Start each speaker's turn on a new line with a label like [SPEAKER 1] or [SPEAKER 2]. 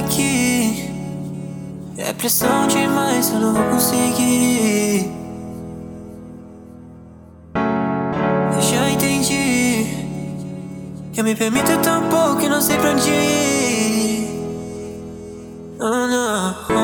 [SPEAKER 1] aqui. É pressão demais, eu não vou conseguir. Eu já entendi que eu me permito tão pouco e não sei pra onde ir. Oh, não.